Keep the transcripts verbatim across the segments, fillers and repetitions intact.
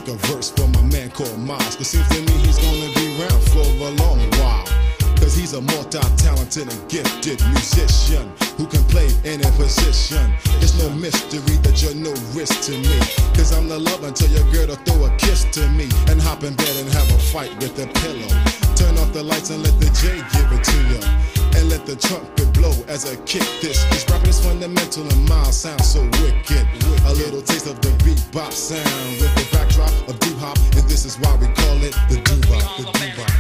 a verse for my man called Miles. Cause seems to me he's gonna be around for a long while. Cause he's a multi-talented and gifted musician who can play any position. It's no mystery that you're no risk to me. Cause I'm the love until your girl to throw a kiss to me and hop in bed and have a fight with a pillow. Turn off the lights and let the J give it to you. And let the trumpet blow as I kick this. This rapping is fundamental and Miles sounds so wicked. A little taste of the bebop sound with the backdrop of doo-hop. And this is why we call it the doo-bop, the doo-bop.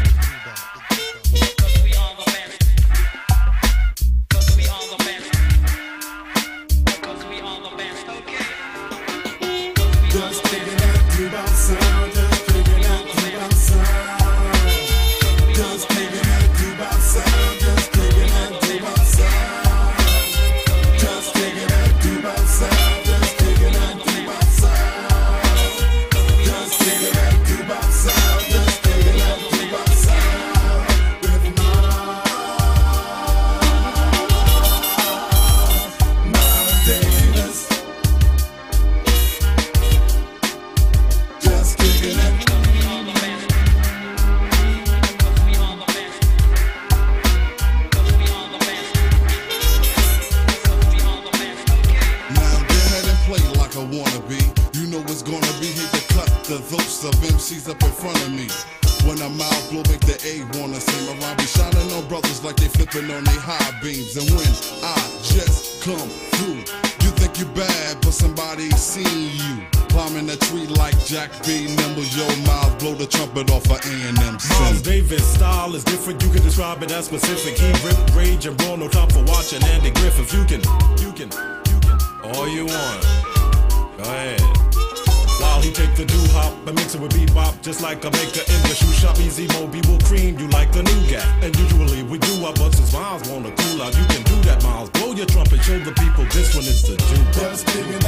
Just taking that doo-bop sound, just taking that doo-bop sound. Just taking that doo-bop sound, just taking that doo-bop sound. Just taking that doo-bop sound, just taking that doo-bop sound. Just taking that doo-bop sound, just taking that doo-bop sound. With Miles, Miles Davis. Just kicking it. Now go ahead and play like I wanna be. You know it's gonna be hate to cut the votes of M Cs up in front of me. When I'm out, blow make the A wanna sing around. Be shining on brothers like they flipping on they high beams. And when I just come through, you think you bad, but somebody seen you. Climbing a tree like Jack B. Nimble, yo, Miles, blow the trumpet off of A and M. Miles Davis' style is different, you can describe it as specific. He rip, rage, and roll, no time for watching Andy Griffith. You can, you can, you can, all you want. Go ahead. While he take the doo-hop and mix it with bebop, just like I make the English. You shop easy, Moby will cream you like the nougat. And usually we do our but since Miles wanna cool out, you can do that, Miles. Blow your trumpet, show the people this one is the doo-wop. Just kicking